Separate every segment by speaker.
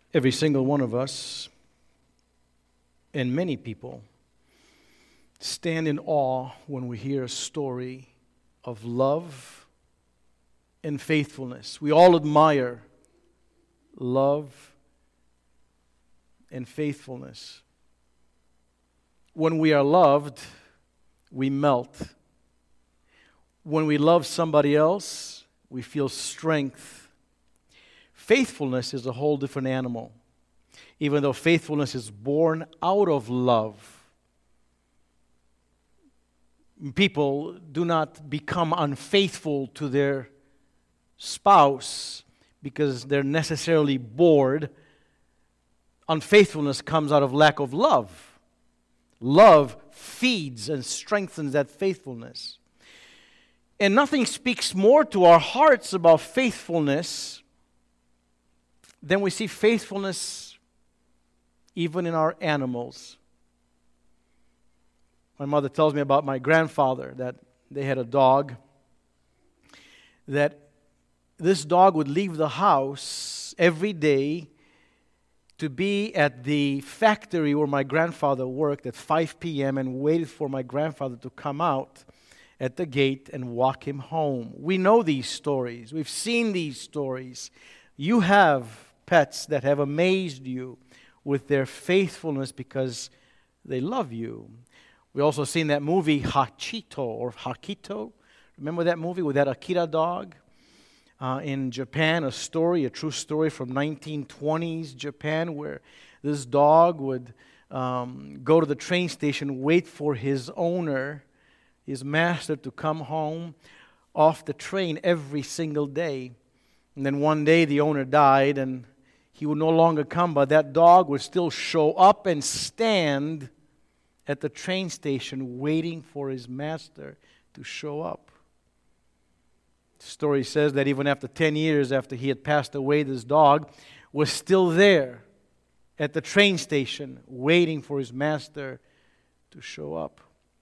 Speaker 1: Every single one of us, and many people, stand in awe when we hear a story of love and faithfulness. We all admire love and faithfulness. When we are loved, we melt. When we love somebody else, we feel strength. Faithfulness is a whole different animal. Even though faithfulness is born out of love, people do not become unfaithful to their spouse because they're necessarily bored. Unfaithfulness comes out of lack of love. Love feeds and strengthens that faithfulness. And nothing speaks more to our hearts about faithfulness than we see faithfulness even in our animals. My mother tells me about my grandfather, that they had a dog, that this dog would leave the house every day to be at the factory where my grandfather worked at 5 p.m. and waited for my grandfather to come out at the gate and walk him home. We know these stories. We've seen these stories. You have pets that have amazed you with their faithfulness because they love you. We also seen that movie Hakito. Remember that movie with that Akira dog? In Japan, a true story from 1920s Japan, where this dog would go to the train station, wait for his owner, his master, to come home off the train every single day. And then one day the owner died and he would no longer come, but that dog would still show up and stand at the train station waiting for his master to show up. The story says that even after 10 years after he had passed away, this dog was still there at the train station waiting for his master to show up.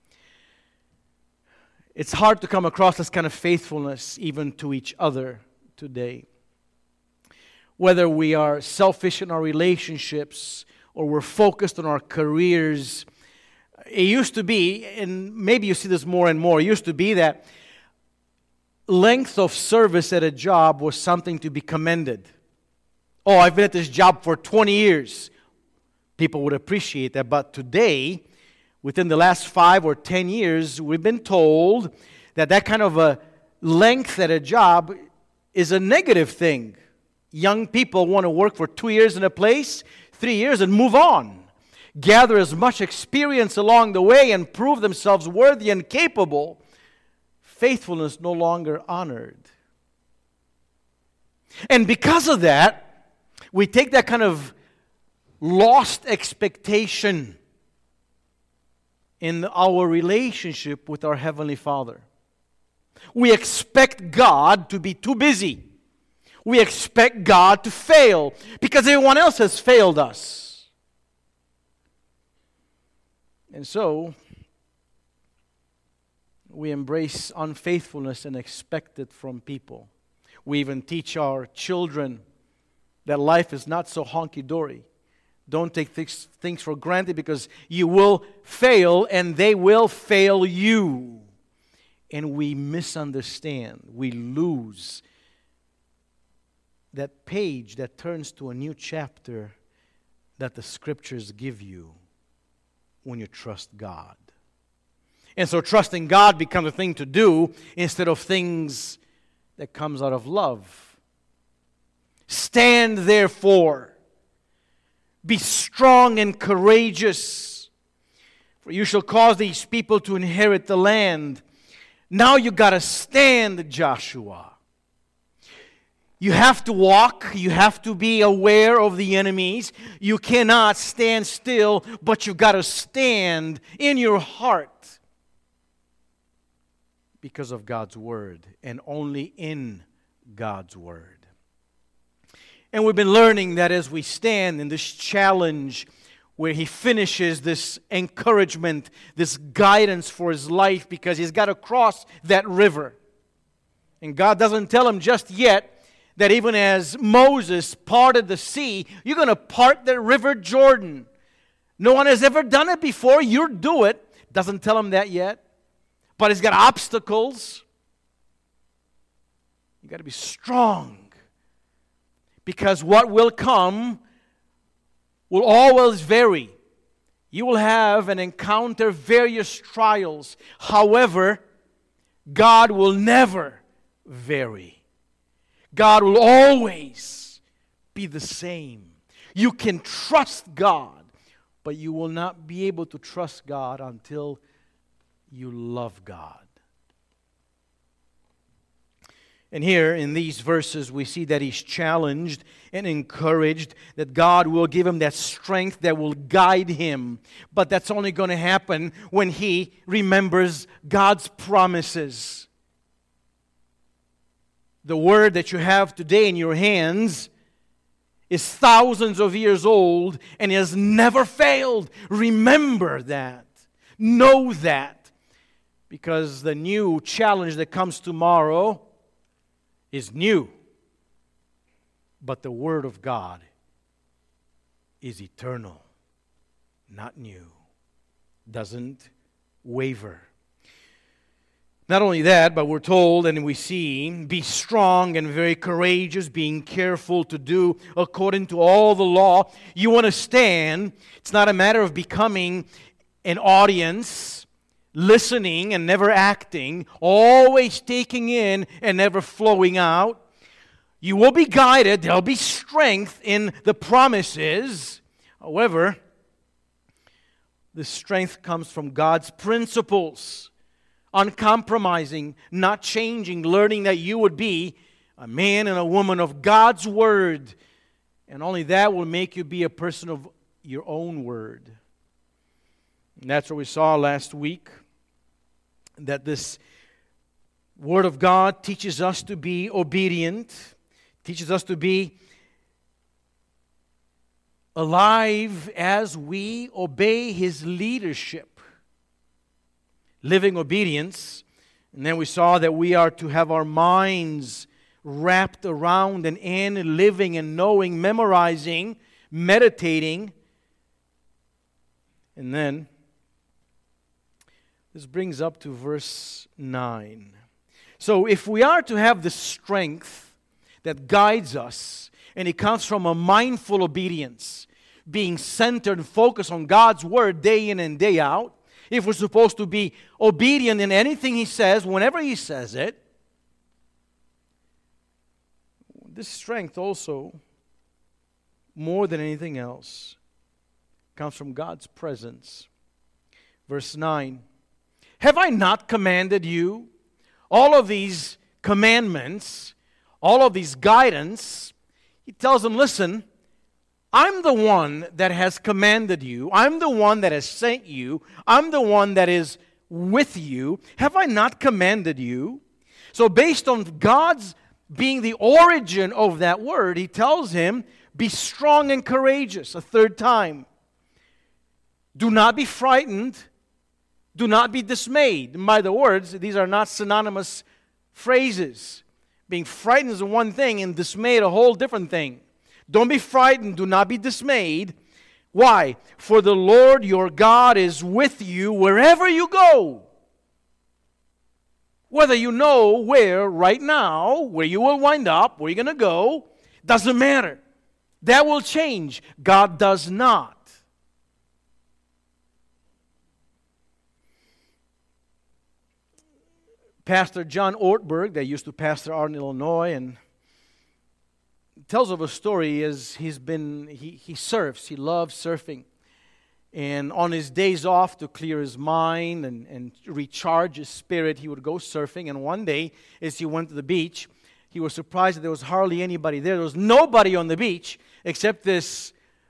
Speaker 1: It's hard to come across this kind of faithfulness even to each other today. Whether we are selfish in our relationships or we're focused on our careers, it used to be, and maybe you see this more and more, it used to be that length of service at a job was something to be commended. Oh, I've been at this job for 20 years. People would appreciate that. But today, within the last 5 or 10 years, we've been told that kind of a length at a job is a negative thing. Young people want to work for 2 years in a place, 3 years, and move on. Gather as much experience along the way and prove themselves worthy and capable. Faithfulness no longer honored. And because of that, we take that kind of lost expectation in our relationship with our Heavenly Father. We expect God to be too busy. We expect God to fail because everyone else has failed us. And so, we embrace unfaithfulness and expect it from people. We even teach our children that life is not so honky-dory. Don't take things for granted because you will fail and they will fail you. And we misunderstand. We lose that page that turns to a new chapter that the Scriptures give you when you trust God. And so trusting God becomes a thing to do instead of things that comes out of love. Stand therefore. Be strong and courageous, for you shall cause these people to inherit the land. Now you got to stand, Joshua. You have to walk. You have to be aware of the enemies. You cannot stand still, but you've got to stand in your heart because of God's Word and only in God's Word. And we've been learning that as we stand in this challenge where he finishes this encouragement, this guidance for his life because he's got to cross that river. And God doesn't tell him just yet that even as Moses parted the sea, you're going to part the river Jordan. No one has ever done it before. You do it. Doesn't tell him that yet. But it's got obstacles. You got to be strong. Because what will come will always vary. You will have and encounter various trials. However, God will never vary. God will always be the same. You can trust God, but you will not be able to trust God until you love God. And here in these verses we see that he's challenged and encouraged that God will give him that strength that will guide him. But that's only going to happen when he remembers God's promises. The word that you have today in your hands is thousands of years old and has never failed. Remember that. Know that. Because the new challenge that comes tomorrow is new. But the Word of God is eternal, not new. Doesn't waver. Not only that, but we're told and we see, be strong and very courageous, being careful to do according to all the law. You want to stand. It's not a matter of becoming an audience, listening and never acting, always taking in and never flowing out. You will be guided. There'll be strength in the promises. However, the strength comes from God's principles. Uncompromising, not changing, learning that you would be a man and a woman of God's Word. And only that will make you be a person of your own Word. And that's what we saw last week. That this Word of God teaches us to be obedient, teaches us to be alive as we obey His leadership. Living obedience. And then we saw that we are to have our minds wrapped around and in living and knowing, memorizing, meditating. And then this brings up to verse 9. So if we are to have the strength that guides us, and it comes from a mindful obedience, being centered and focused on God's Word day in and day out, if we're supposed to be obedient in anything He says, whenever He says it, this strength also, more than anything else, comes from God's presence. Verse 9, have I not commanded you? All of these commandments, all of these guidance, He tells them, listen, I'm the one that has commanded you. I'm the one that has sent you. I'm the one that is with you. Have I not commanded you? So based on God's being the origin of that word, He tells him, be strong and courageous, a third time. Do not be frightened. Do not be dismayed. And by the words, these are not synonymous phrases. Being frightened is one thing and dismayed a whole different thing. Don't be frightened. Do not be dismayed. Why? For the Lord your God is with you wherever you go. Whether you know where right now, where you will wind up, where you're going to go, doesn't matter. That will change. God does not. Pastor John Ortberg, that used to pastor out in Illinois, and tells of a story as he surfs. He loves surfing. And on his days off to clear his mind and recharge his spirit, he would go surfing. And one day, as he went to the beach, he was surprised that there was hardly anybody there. There was nobody on the beach except this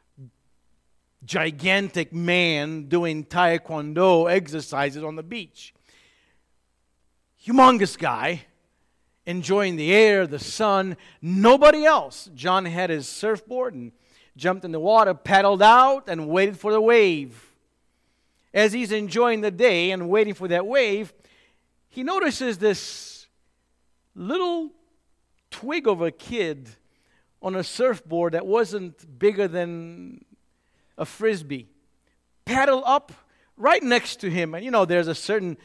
Speaker 1: gigantic man doing taekwondo exercises on the beach. Humongous guy. Enjoying the air, the sun, nobody else. John had his surfboard and jumped in the water, paddled out, and waited for the wave. As he's enjoying the day and waiting for that wave, he notices this little twig of a kid on a surfboard that wasn't bigger than a frisbee. Paddle up right next to him. And there's certain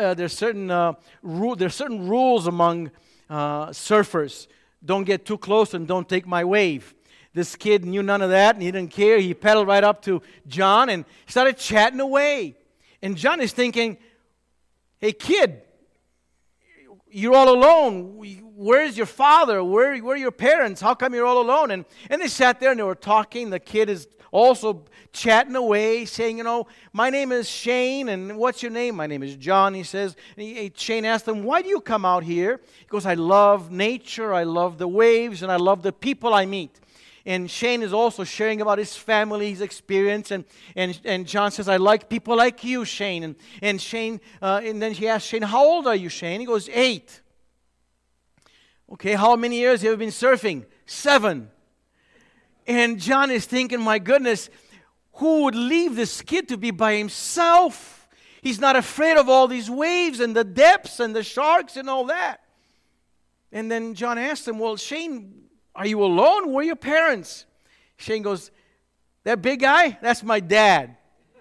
Speaker 1: rules among surfers. Don't get too close and don't take my wave. This kid knew none of that, and he didn't care. He paddled right up to John and started chatting away. And John is thinking, hey, kid, you're all alone. Where's your father? Where are your parents? How come you're all alone? And they sat there and they were talking. The kid is also chatting away, saying, my name is Shane, and what's your name? My name is John, he says. And Shane asked him, why do you come out here? He goes, I love nature, I love the waves, and I love the people I meet. And Shane is also sharing about his family, his experience. And John says, I like people like you, Shane. And Shane, and then he asked Shane, how old are you, Shane? He goes, 8. Okay, how many years have you been surfing? 7. And John is thinking, my goodness, who would leave this kid to be by himself? He's not afraid of all these waves and the depths and the sharks and all that. And then John asked him, well, Shane, are you alone? Where are your parents? Shane goes, that big guy? That's my dad.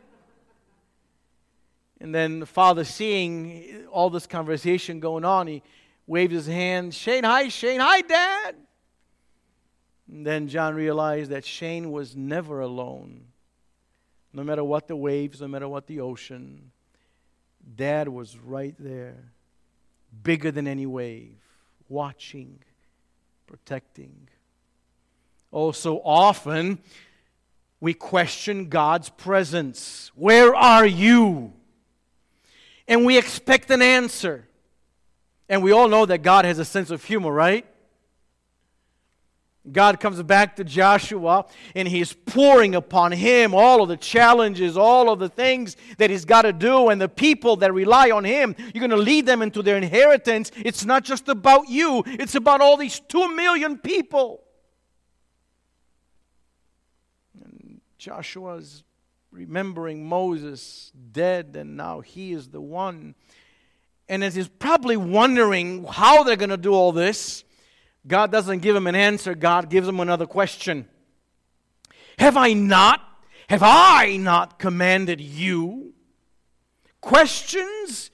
Speaker 1: And then the father, seeing all this conversation going on, he waved his hand. Shane, hi, Dad. And then John realized that Shane was never alone. No matter what the waves, no matter what the ocean, Dad was right there, bigger than any wave, watching, protecting. Oh, so often we question God's presence. Where are you? And we expect an answer. And we all know that God has a sense of humor, right? God comes back to Joshua and He's pouring upon him all of the challenges, all of the things that he's got to do, and the people that rely on him. You're going to lead them into their inheritance. It's not just about you, it's about all these 2 million people. And Joshua's remembering Moses dead, and now he is the one. And as he's probably wondering how they're going to do all this, God doesn't give him an answer. God gives him another question. Have I not commanded you? Questions.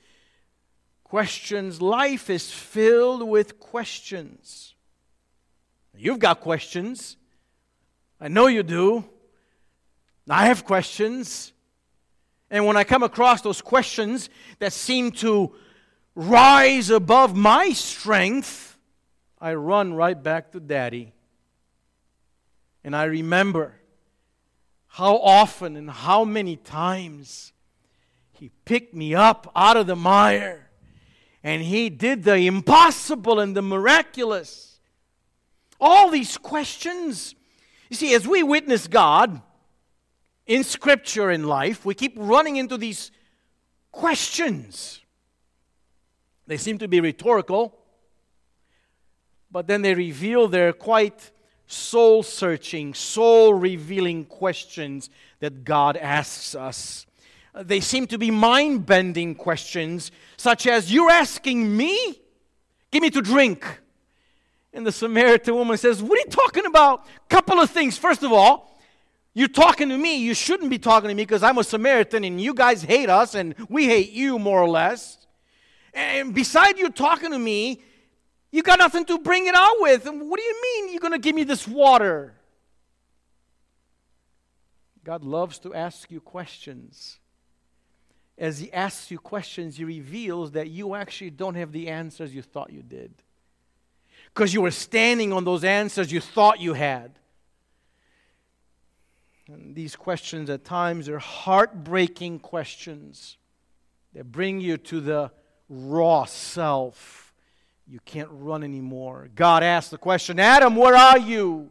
Speaker 1: Life is filled with questions. You've got questions. I know you do. I have questions. And when I come across those questions that seem to rise above my strength, I run right back to Daddy. And I remember how often and how many times He picked me up out of the mire. And He did the impossible and the miraculous. All these questions. You see, as we witness God in Scripture and life, we keep running into these questions. They seem to be rhetorical, but then they reveal their quite soul-searching, soul-revealing questions that God asks us. They seem to be mind-bending questions, such as, you're asking me? Give me to drink. And the Samaritan woman says, what are you talking about? Couple of things. First of all, you're talking to me. You shouldn't be talking to me because I'm a Samaritan and you guys hate us and we hate you more or less. And beside you talking to me, you got nothing to bring it out with. And what do you mean you're going to give me this water? God loves to ask you questions. As He asks you questions, He reveals that you actually don't have the answers you thought you did. Because you were standing on those answers you thought you had. And these questions at times are heartbreaking questions that bring you to the raw self. You can't run anymore. God asked the question, Adam, where are you?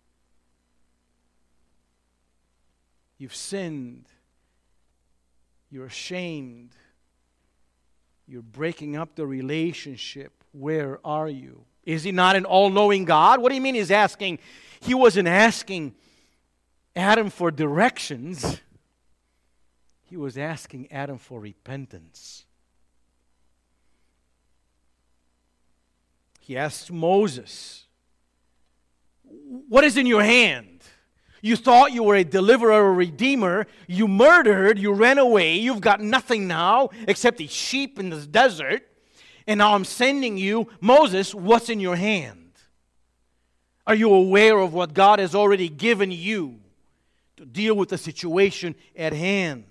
Speaker 1: You've sinned. You're ashamed. You're breaking up the relationship. Where are you? Is He not an all-knowing God? What do you mean He's asking? He wasn't asking Adam for directions. He was asking Adam for repentance. He asks Moses, what is in your hand? You thought you were a deliverer or redeemer. You murdered. You ran away. You've got nothing now except the sheep in this desert. And now I'm sending you, Moses, what's in your hand? Are you aware of what God has already given you to deal with the situation at hand?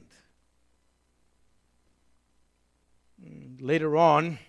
Speaker 1: Later on,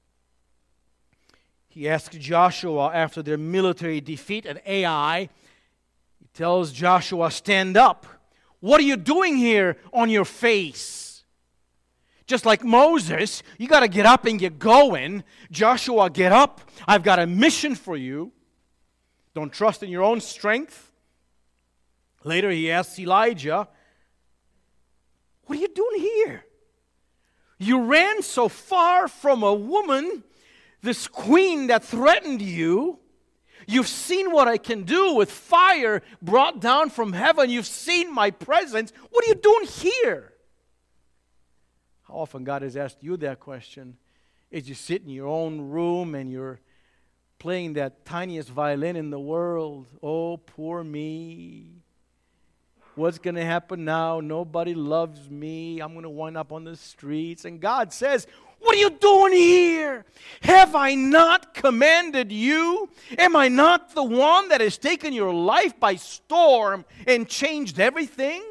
Speaker 1: he asks Joshua after their military defeat at Ai. He tells Joshua, stand up. What are you doing here on your face? Just like Moses, you got to get up and get going. Joshua, get up. I've got a mission for you. Don't trust in your own strength. Later he asks Elijah, what are you doing here? You ran so far from a woman, this queen that threatened you. You've seen what I can do with fire brought down from heaven. You've seen my presence. What are you doing here? How often God has asked you that question? As you sit in your own room and you're playing that tiniest violin in the world. Oh, poor me. What's going to happen now? Nobody loves me. I'm going to wind up on the streets. And God says, what are you doing here? Have I not commanded you? Am I not the one that has taken your life by storm and changed everything?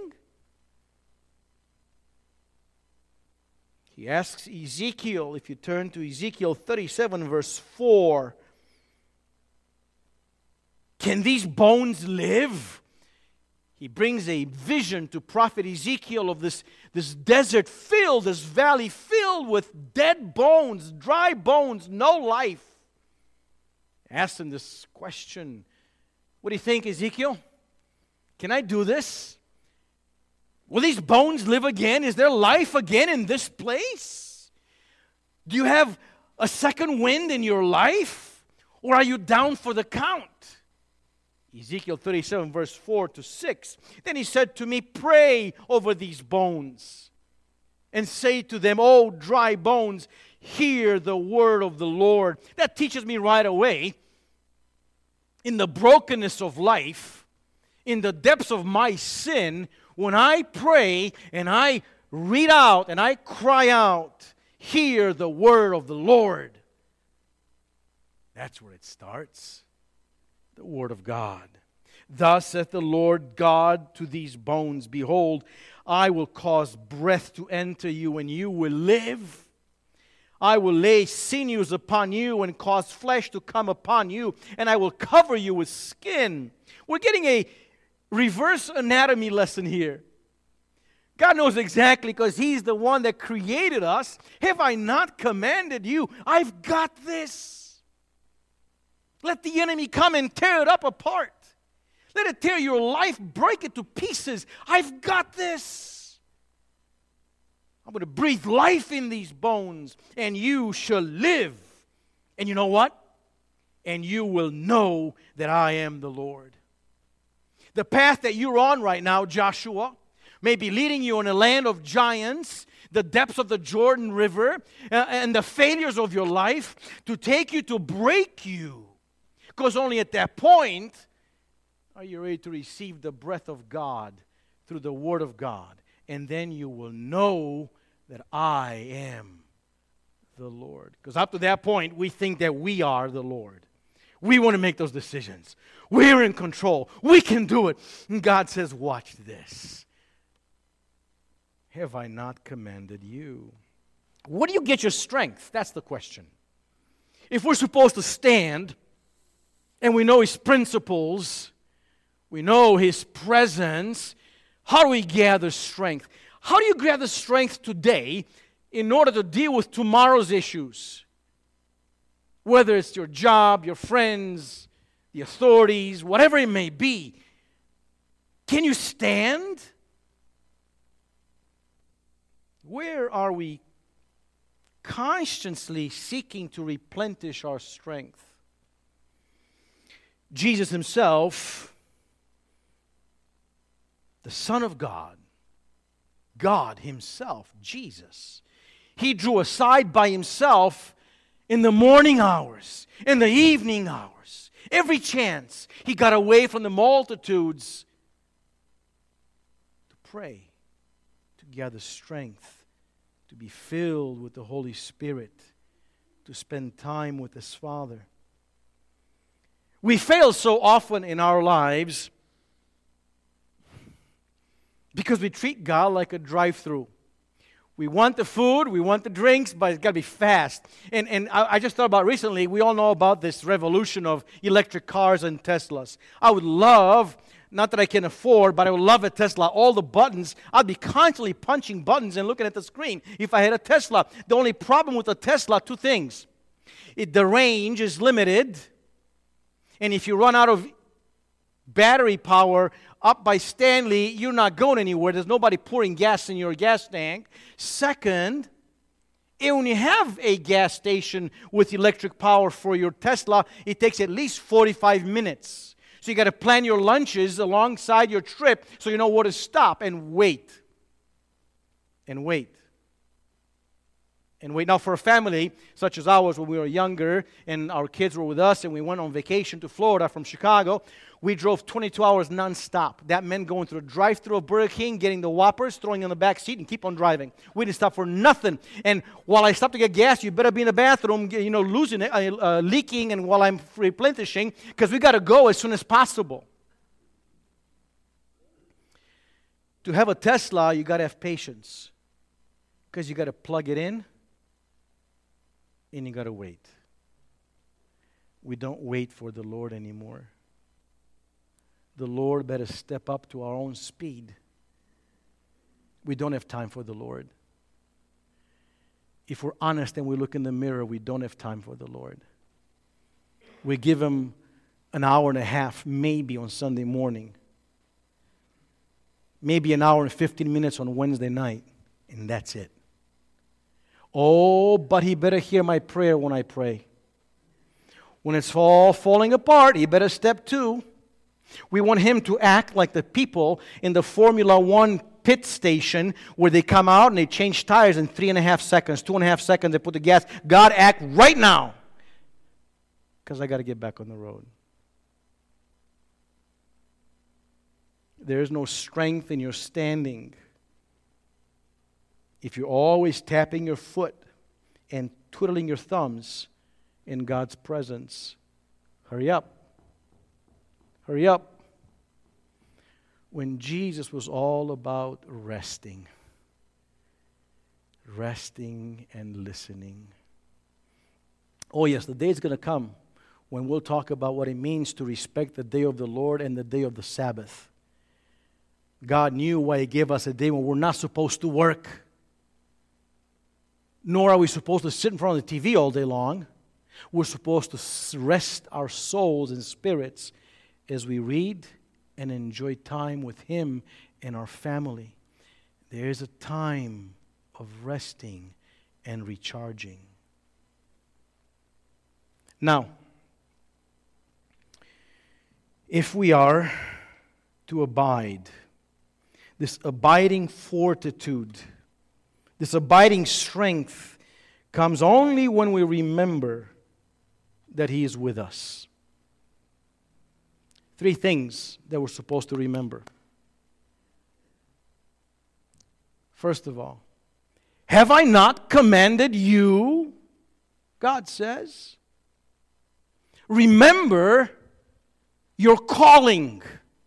Speaker 1: He asks Ezekiel, if you turn to Ezekiel 37 verse 4, can these bones live? He brings a vision to prophet Ezekiel of this desert filled, this valley filled with dead bones, dry bones, no life. Ask him this question. What do you think, Ezekiel? Can I do this? Will these bones live again? Is there life again in this place? Do you have a second wind in your life? Or are you down for the count? Ezekiel 37 verse 4 to 6. Then he said to me, pray over these bones and say to them, oh dry bones, hear the word of the Lord. That teaches me right away, in the brokenness of life, in the depths of my sin, when I pray and I read out and I cry out, hear the word of the Lord. That's where it starts. The word of God. Thus saith the Lord God to these bones, behold, I will cause breath to enter you, and you will live. I will lay sinews upon you and cause flesh to come upon you, and I will cover you with skin. We're getting a reverse anatomy lesson here. God knows exactly, because He's the one that created us. Have I not commanded you? I've got this. Let the enemy come and tear it up apart. Let it tear your life, break it to pieces. I've got this. I'm going to breathe life in these bones, and you shall live. And you know what? And you will know that I am the Lord. The path that you're on right now, Joshua, may be leading you in a land of giants, the depths of the Jordan River, and the failures of your life to take you, to break you. Because only at that point are you ready to receive the breath of God through the Word of God. And then you will know that I am the Lord. Because up to that point, we think that we are the Lord. We want to make those decisions. We're in control. We can do it. And God says, watch this. Have I not commanded you? Where do you get your strength? That's the question. If we're supposed to stand, and we know His principles, we know His presence, how do we gather strength? How do you gather strength today in order to deal with tomorrow's issues? Whether it's your job, your friends, the authorities, whatever it may be. Can you stand? Where are we constantly seeking to replenish our strength? Jesus Himself, the Son of God, God Himself, Jesus, He drew aside by Himself in the morning hours, in the evening hours, every chance he got away from the multitudes to pray, to gather strength, to be filled with the Holy Spirit, to spend time with his Father. We fail so often in our lives because we treat God like a drive-through. We want the food, we want the drinks, but it's got to be fast. And I just thought about recently, we all know about this revolution of electric cars and Teslas. I would love, not that I can afford, but I would love a Tesla. All the buttons, I'd be constantly punching buttons and looking at the screen if I had a Tesla. The only problem with a Tesla, two things. The range is limited, and if you run out of battery power up by Stanley, you're not going anywhere. There's nobody pouring gas in your gas tank. Second, when you have a gas station with electric power for your Tesla, it takes at least 45 minutes. So you got to plan your lunches alongside your trip so you know where to stop and wait. And wait. And wait. Now, for a family such as ours, when we were younger and our kids were with us and we went on vacation to Florida from Chicago, we drove 22 hours nonstop. That meant going through a drive-thru of Burger King, getting the Whoppers, throwing in the back seat, and keep on driving. We didn't stop for nothing. And while I stopped to get gas, you better be in the bathroom, losing it, leaking, and while I'm replenishing, because we got to go as soon as possible. To have a Tesla, you got to have patience, because you got to plug it in, and you got to wait. We don't wait for the Lord anymore. The Lord better step up to our own speed. We don't have time for the Lord. If we're honest and we look in the mirror, we don't have time for the Lord. We give Him an hour and a half, maybe on Sunday morning. Maybe an hour and 15 minutes on Wednesday night, and that's it. Oh, but He better hear my prayer when I pray. When it's all falling apart, He better step to. We want Him to act like the people in the Formula One pit station where they come out and they change tires in 3.5 seconds, 2.5 seconds, they put the gas. God, act right now, because I got to get back on the road. There is no strength in your standing if you're always tapping your foot and twiddling your thumbs in God's presence. Hurry up. Hurry up. When Jesus was all about resting and listening. Oh yes, the day is going to come when we'll talk about what it means to respect the day of the Lord and the day of the Sabbath. God knew why He gave us a day when we're not supposed to work. Nor are we supposed to sit in front of the TV all day long. We're supposed to rest our souls and spirits as we read and enjoy time with Him and our family. There is a time of resting and recharging. Now, if we are to abide, this abiding fortitude, this abiding strength comes only when we remember that He is with us. 3 things that we're supposed to remember. First of all, have I not commanded you? God says. Remember your calling.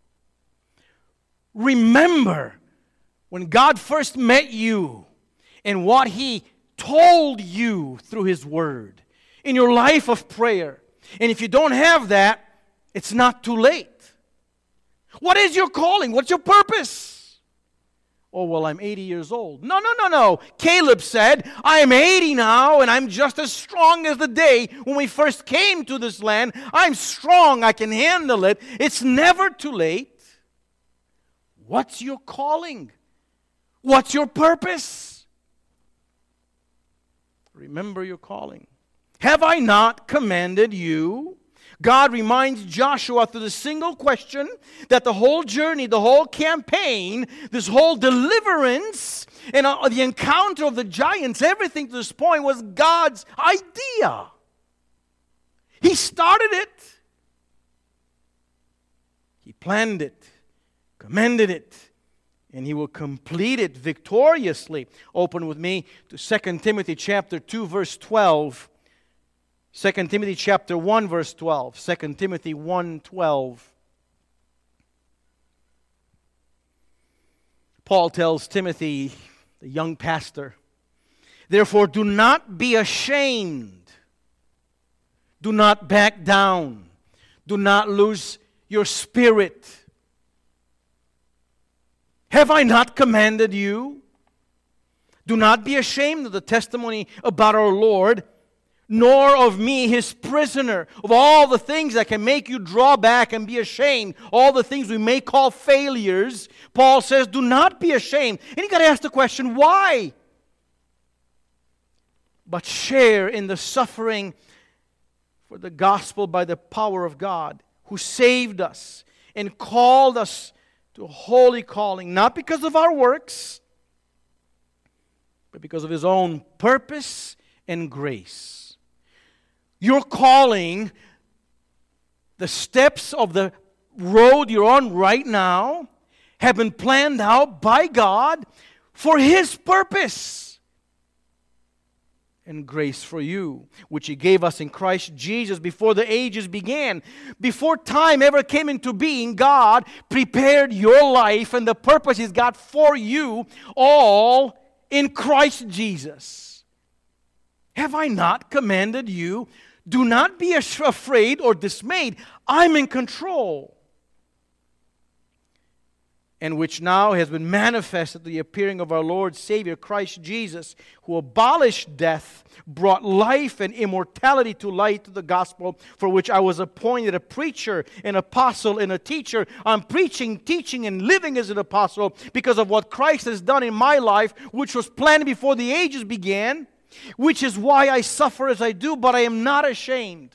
Speaker 1: Remember when God first met you and what He told you through His Word in your life of prayer. And if you don't have that, it's not too late. What is your calling? What's your purpose? Oh, well, I'm 80 years old. No. Caleb said, I am 80 now, and I'm just as strong as the day when we first came to this land. I'm strong. I can handle it. It's never too late. What's your calling? What's your purpose? Remember your calling. Have I not commanded you? God reminds Joshua through the single question that the whole journey, the whole campaign, this whole deliverance, and the encounter of the giants, everything to this point was God's idea. He started it. He planned it, commended it, and He will complete it victoriously. Open with me to 2 Timothy chapter 2, verse 12. 2 Timothy chapter 1, verse 12. 2 Timothy 1:12. Paul tells Timothy, the young pastor, therefore do not be ashamed. Do not back down. Do not lose your spirit. Have I not commanded you? Do not be ashamed of the testimony about our Lord, nor of me, His prisoner, of all the things that can make you draw back and be ashamed, all the things we may call failures. Paul says, do not be ashamed. And you got to ask the question, why? But share in the suffering for the gospel by the power of God, who saved us and called us to a holy calling, not because of our works, but because of His own purpose and grace. Your calling, the steps of the road you're on right now, have been planned out by God for His purpose and grace for you, which He gave us in Christ Jesus before the ages began. Before time ever came into being, God prepared your life and the purpose He's got for you all in Christ Jesus. Have I not commanded you? Do not be afraid or dismayed. I'm in control. And which now has been manifested the appearing of our Lord Savior Christ Jesus, who abolished death, brought life and immortality to light through the gospel, for which I was appointed a preacher, an apostle, and a teacher. I'm preaching, teaching, and living as an apostle because of what Christ has done in my life, which was planned before the ages began, which is why I suffer as I do, but I am not ashamed.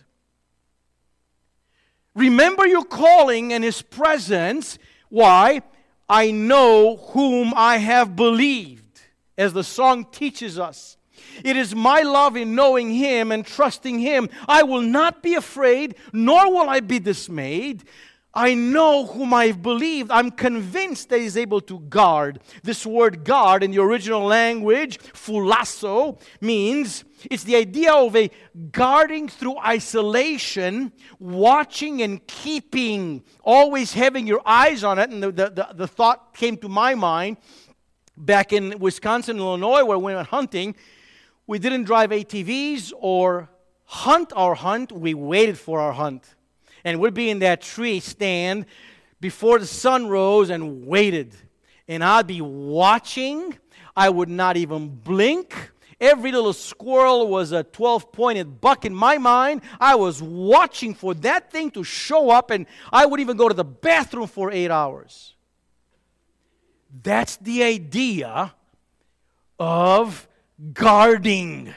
Speaker 1: Remember your calling and His presence. Why? I know whom I have believed, as the song teaches us. It is my love in knowing Him and trusting Him. I will not be afraid, nor will I be dismayed. I know whom I've believed. I'm convinced that He's able to guard. This word guard in the original language, phulasso, means it's the idea of a guarding through isolation, watching and keeping, always having your eyes on it. And the thought came to my mind back in Wisconsin, Illinois, where we went hunting. We didn't drive ATVs or hunt our hunt. We waited for our hunt. And we'd be in that tree stand before the sun rose and waited. And I'd be watching. I would not even blink. Every little squirrel was a 12-pointed buck in my mind. I was watching for that thing to show up, and I would even go to the bathroom for 8 hours. That's the idea of guarding.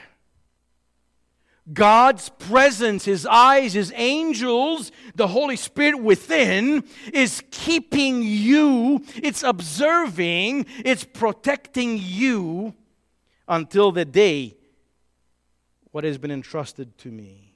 Speaker 1: God's presence, His eyes, His angels, the Holy Spirit within is keeping you, it's observing, it's protecting you until the day what has been entrusted to me.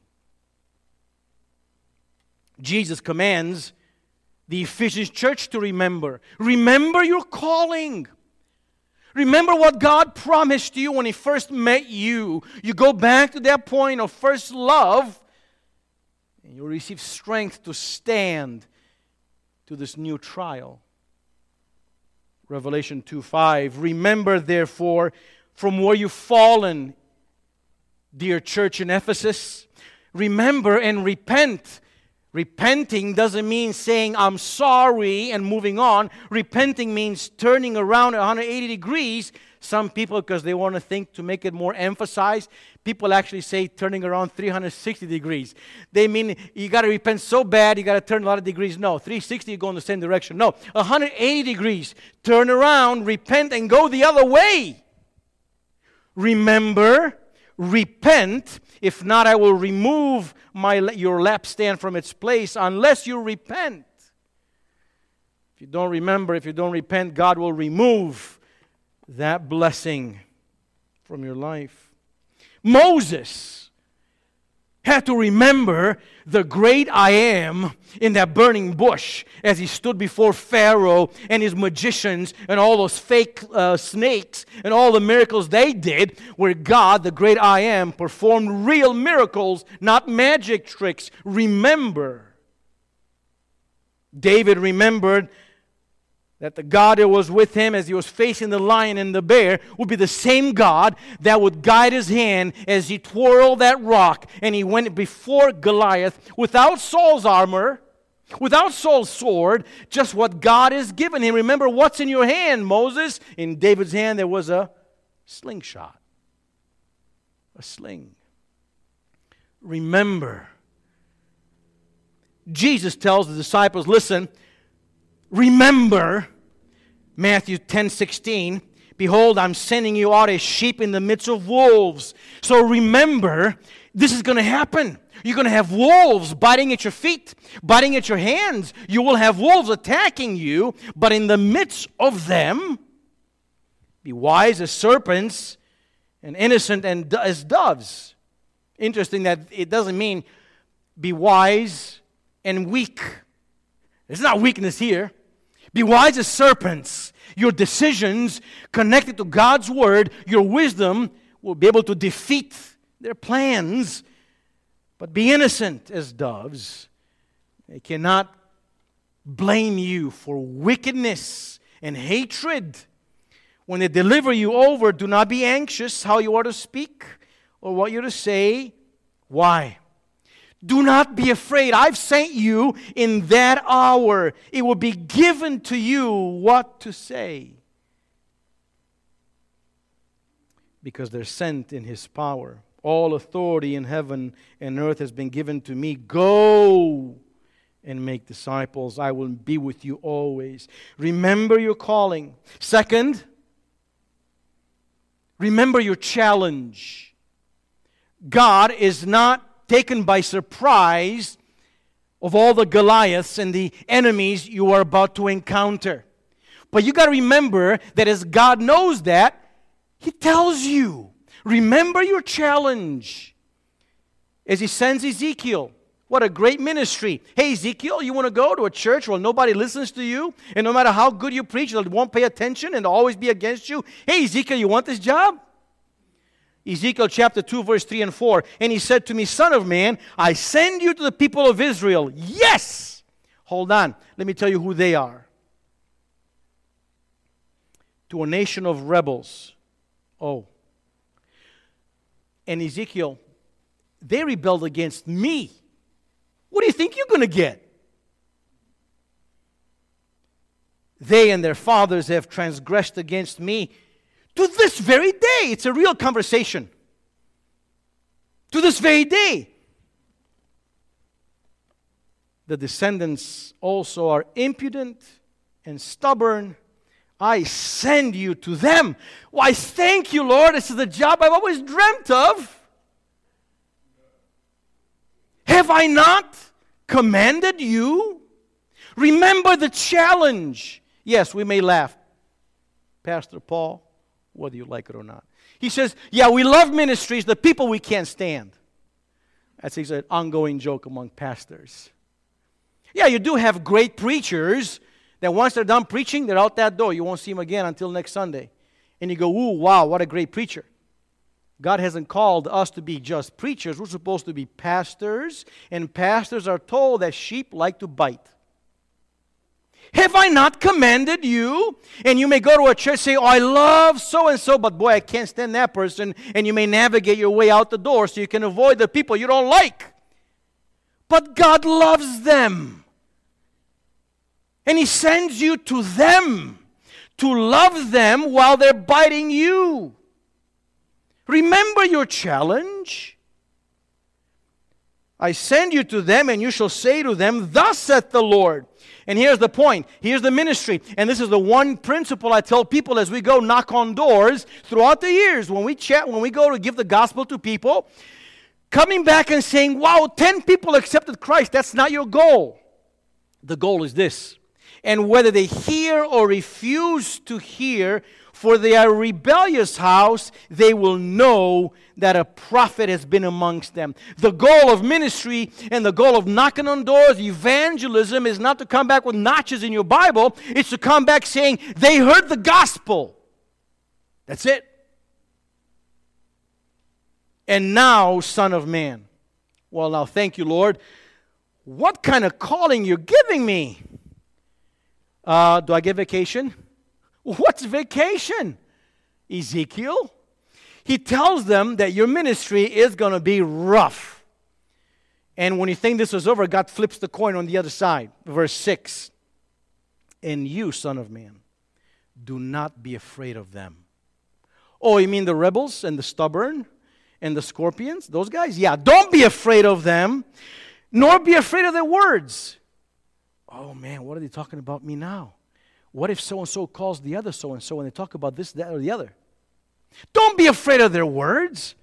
Speaker 1: Jesus commands the Ephesian church to remember. Remember your calling. Remember what God promised you when He first met you. You go back to that point of first love, and you'll receive strength to stand to this new trial. Revelation 2:5. Remember, therefore, from where you've fallen, dear church in Ephesus. Remember and repent. Repenting doesn't mean saying, I'm sorry, and moving on. Repenting means turning around 180 degrees. Some people, because they want to think to make it more emphasized, people actually say turning around 360 degrees. They mean you got to repent so bad, you got to turn a lot of degrees. No, 360, you go in the same direction. No, 180 degrees. Turn around, repent, and go the other way. Remember repent. If not, I will remove your lampstand from its place unless you repent. If you don't remember, if you don't repent, God will remove that blessing from your life. Moses had to remember the great I am in that burning bush as he stood before Pharaoh and his magicians and all those fake snakes and all the miracles they did, where God, the great I am, performed real miracles, not magic tricks. Remember. David remembered that the God that was with him as he was facing the lion and the bear would be the same God that would guide his hand as he twirled that rock and he went before Goliath without Saul's armor, without Saul's sword, just what God has given him. Remember, what's in your hand, Moses? In David's hand there was a slingshot, a sling. Remember. Jesus tells the disciples, listen, remember, Matthew 10:16, behold, I'm sending you out as sheep in the midst of wolves. So remember, this is going to happen. You're going to have wolves biting at your feet, biting at your hands. You will have wolves attacking you, but in the midst of them, be wise as serpents and innocent as doves. Interesting that it doesn't mean be wise and weak. It's not weakness here. Be wise as serpents. Your decisions connected to God's Word, your wisdom will be able to defeat their plans. But be innocent as doves. They cannot blame you for wickedness and hatred. When they deliver you over, do not be anxious how you are to speak or what you're to say. Why? Do not be afraid. I've sent you in that hour. It will be given to you what to say. Because they're sent in His power. All authority in heaven and earth has been given to me. Go and make disciples. I will be with you always. Remember your calling. Second, remember your challenge. God is not taken by surprise of all the Goliaths and the enemies you are about to encounter. But you got to remember that as God knows that, He tells you, remember your challenge. As He sends Ezekiel. What a great ministry. Hey, Ezekiel, you want to go to a church where nobody listens to you? And no matter how good you preach, they won't pay attention and always be against you? Hey, Ezekiel, you want this job? Ezekiel chapter 2, verse 3 and 4. And he said to me, Son of man, I send you to the people of Israel. Yes! Hold on. Let me tell you who they are. To a nation of rebels. Oh. And Ezekiel, they rebelled against me. What do you think you're going to get? They and their fathers have transgressed against me. To this very day, it's a real conversation. To this very day. The descendants also are impudent and stubborn. I send you to them. Why, thank you, Lord. This is the job I've always dreamt of. Have I not commanded you? Remember the challenge. Yes, we may laugh. Pastor Paul, whether you like it or not. He says, yeah, we love ministries, the people we can't stand. That's an ongoing joke among pastors. Yeah, you do have great preachers that once they're done preaching, they're out that door. You won't see them again until next Sunday. And you go, ooh, wow, what a great preacher. God hasn't called us to be just preachers. We're supposed to be pastors, and pastors are told that sheep like to bite. Have I not commanded you? And you may go to a church and say, oh, I love so-and-so, but boy, I can't stand that person. And you may navigate your way out the door so you can avoid the people you don't like. But God loves them. And He sends you to them to love them while they're biting you. Remember your challenge. I send you to them, and you shall say to them, Thus saith the Lord. And here's the point. Here's the ministry. And this is the one principle I tell people as we go knock on doors throughout the years. When we chat, when we go to give the gospel to people, coming back and saying, wow, 10 people accepted Christ. That's not your goal. The goal is this. And whether they hear or refuse to hear, for they are a rebellious house, they will know that a prophet has been amongst them. The goal of ministry and the goal of knocking on doors, evangelism, is not to come back with notches in your Bible. It's to come back saying, they heard the gospel. That's it. And now, Son of Man. Well, now, thank you, Lord. What kind of calling you're giving me? Do I get vacation? What's vacation? Ezekiel? He tells them that your ministry is going to be rough. And when you think this is over, God flips the coin on the other side. Verse 6. And you, Son of Man, do not be afraid of them. Oh, you mean the rebels and the stubborn and the scorpions? Those guys? Yeah, don't be afraid of them, nor be afraid of their words. Oh man, what are they talking about me now? What if so-and-so calls the other so-and-so and they talk about this, that, or the other? Don't be afraid of their words.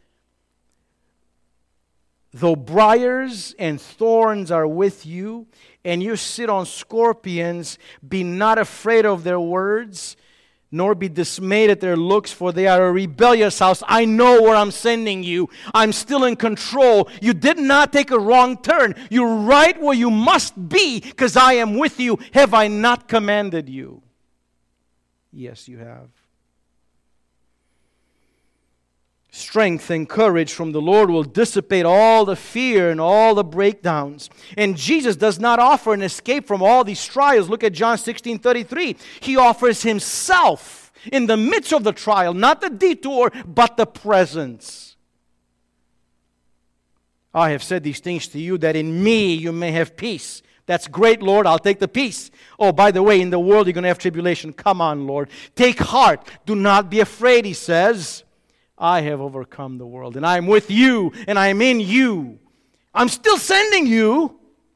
Speaker 1: Though briars and thorns are with you, and you sit on scorpions, be not afraid of their words, nor be dismayed at their looks, for they are a rebellious house. I know where I'm sending you. I'm still in control. You did not take a wrong turn. You're right where you must be, because I am with you. Have I not commanded you? Yes, you have. Strength and courage from the Lord will dissipate all the fear and all the breakdowns. And Jesus does not offer an escape from all these trials. Look at John 16:33. He offers Himself in the midst of the trial, not the detour, but the presence. I have said these things to you that in me you may have peace. That's great, Lord. I'll take the peace. Oh, by the way, in the world you're going to have tribulation. Come on, Lord. Take heart. Do not be afraid, He says. I have overcome the world, and I am with you, and I am in you. I'm still sending you.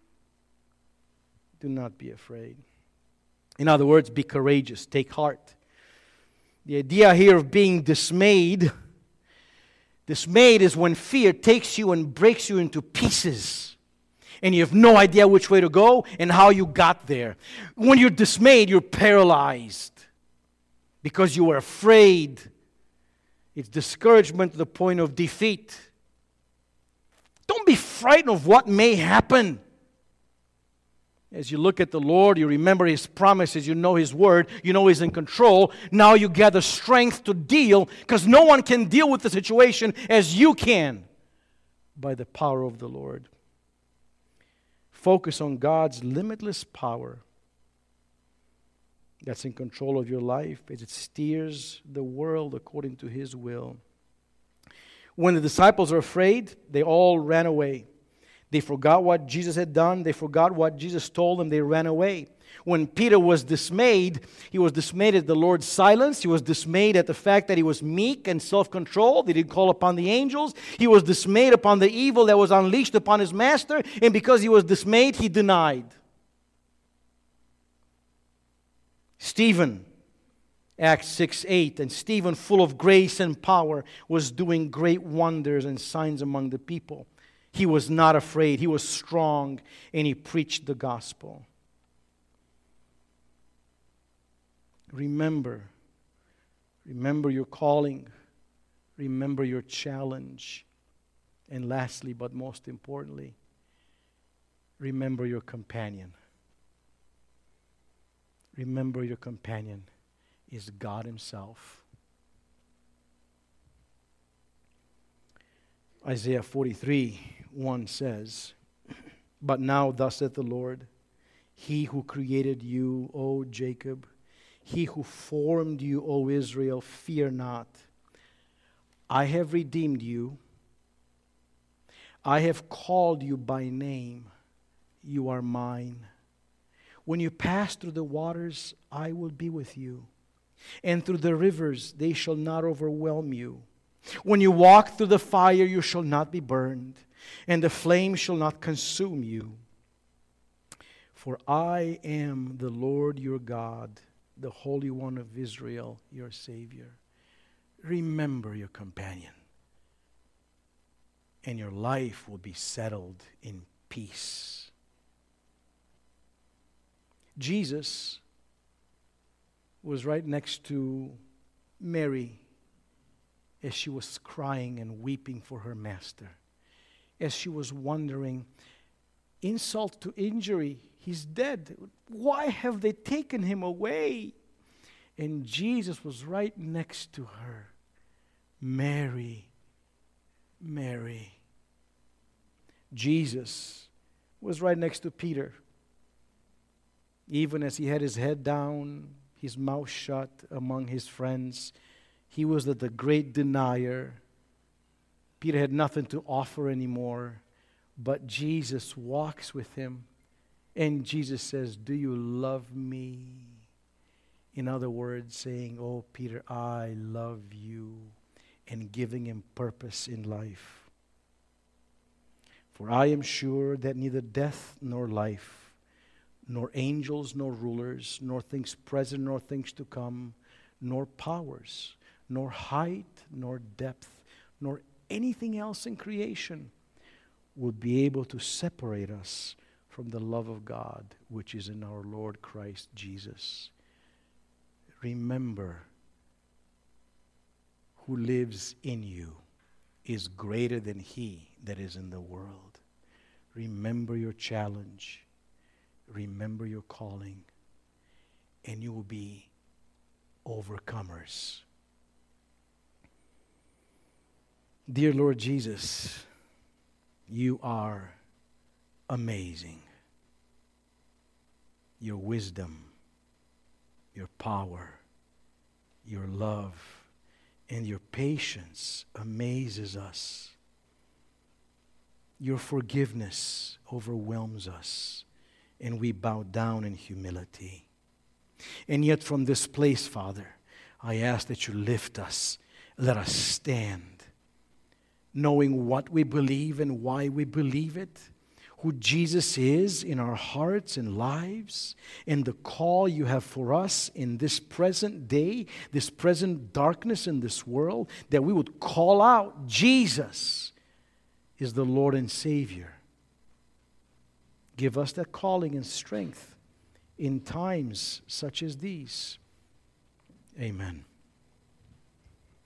Speaker 1: Do not be afraid. In other words, be courageous. Take heart. The idea here of being dismayed is when fear takes you and breaks you into pieces, and you have no idea which way to go and how you got there. When you're dismayed, you're paralyzed because you were afraid. It's discouragement to the point of defeat. Don't be frightened of what may happen. As you look at the Lord, you remember His promises, you know His word, you know He's in control. Now you gather strength to deal, because no one can deal with the situation as you can by the power of the Lord. Focus on God's limitless power that's in control of your life as it steers the world according to His will. When the disciples are afraid, they all ran away. They forgot what Jesus had done. They forgot what Jesus told them. They ran away. When Peter was dismayed, he was dismayed at the Lord's silence. He was dismayed at the fact that he was meek and self-controlled. He didn't call upon the angels. He was dismayed upon the evil that was unleashed upon his master. And because he was dismayed, he denied. Stephen, Acts 6:8, and Stephen, full of grace and power, was doing great wonders and signs among the people. He was not afraid. He was strong, and he preached the gospel. Remember your calling. Remember your challenge. And lastly, but most importantly, remember your companion. Remember your companion is God Himself. Isaiah 43:1 says, But now thus saith the Lord, He who created you, O Jacob, He who formed you, O Israel, fear not. I have redeemed you. I have called you by name. You are mine. When you pass through the waters, I will be with you. And through the rivers, they shall not overwhelm you. When you walk through the fire, you shall not be burned. and the flame shall not consume you. For I am the Lord your God, the Holy One of Israel, your Savior. Remember your companion, and your life will be settled in peace. Jesus was right next to Mary as she was crying and weeping for her master, as she was wondering, insult to injury, he's dead. Why have they taken him away? And Jesus was right next to her. Mary, Mary. Jesus was right next to Peter. Even as he had his head down, his mouth shut among his friends, he was the great denier. Peter had nothing to offer anymore, but Jesus walks with him, and Jesus says, "Do you love me?" In other words, saying, "Oh, Peter, I love you," and giving him purpose in life. For I am sure that neither death nor life, nor angels nor rulers, nor things present nor things to come, nor powers, nor height nor depth, nor anything else in creation will be able to separate us from the love of God which is in our Lord Christ Jesus. Remember, who lives in you is greater than he that is in the world. Remember your challenge. Remember your calling. And you will be overcomers. Dear Lord Jesus, you are amazing. Your wisdom, your power, your love, and your patience amazes us. Your forgiveness overwhelms us, and we bow down in humility. And yet from this place, Father, I ask that you lift us. Let us stand, knowing what we believe and why we believe it, who Jesus is in our hearts and lives, and the call you have for us in this present day, this present darkness in this world, that we would call out, Jesus is the Lord and Savior. Give us that calling and strength in times such as these. Amen.